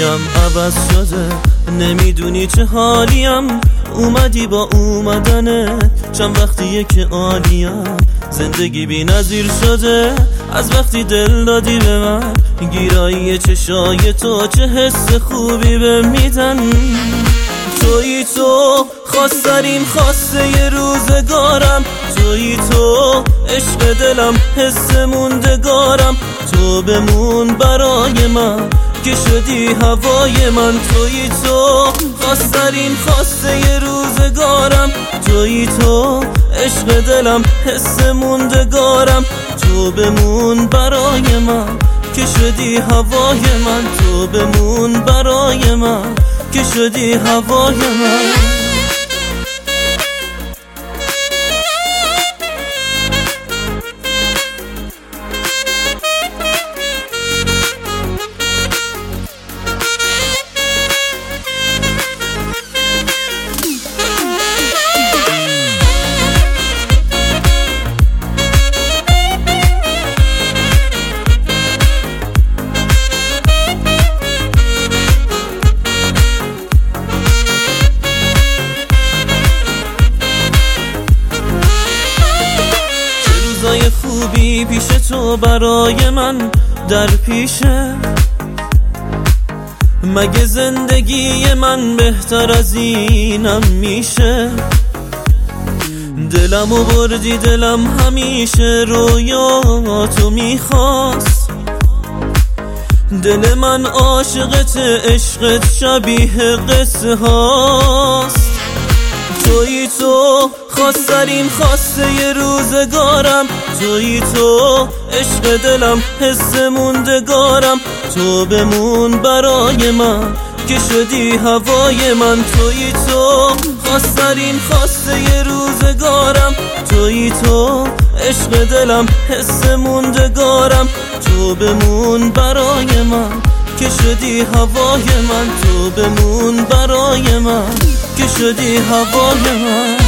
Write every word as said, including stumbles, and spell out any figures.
زندگیم عوض شده، نمیدونی چه حالیم. اومدی با اومدنت چند وقتیه که عالیم. زندگی بی نظیر شده از وقتی دل دادی به من. گیرایی چشای تو چه حس خوبی به میدن. تویی تو خواسترین خواسته ی روزگارم. تویی تو عشق دلم حس موندگارم. تو بمون برای من که شدی هوای من. تویی تو خواسترین خواسته ی روزگارم. تویی تو عشق دلم حس موندگارم. تو بمون برای من که شدی هوای من. تو بمون برای من که شدی هوای من. روزای خوبی پیش تو برای من در پیشه. مگه زندگی من بهتر از اینم میشه؟ دلمو بردی، دلم همیشه رویاتو میخواست. دل من عاشقت، عشقت شبیه قصه هاست. تویی تو خواسترین خواسته ی روزگارم. تویی تو عشق دلم حس موندگارم. تو بمون برای من که شدی هوای من. تویی تو خواسترین خواسته ی روزگارم. تویی تو عشق دلم حس موندگارم. تو بمون برای من که شدی هوای من. تو بمون برای من که شدی هوای من.